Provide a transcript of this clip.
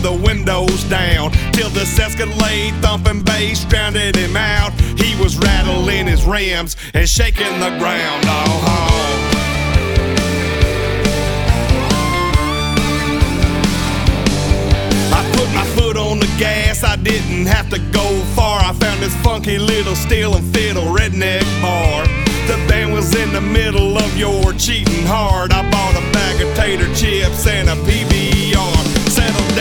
the windows down, till this Escalade thumping bass drowned him out. He was rattling his rims and shaking the ground. I put my foot on the gas, I didn't have to go far. I found this funky little steel and fiddle redneck bar. The band was in the middle of your cheating hard. I bought a bag of tater chips and a PBR.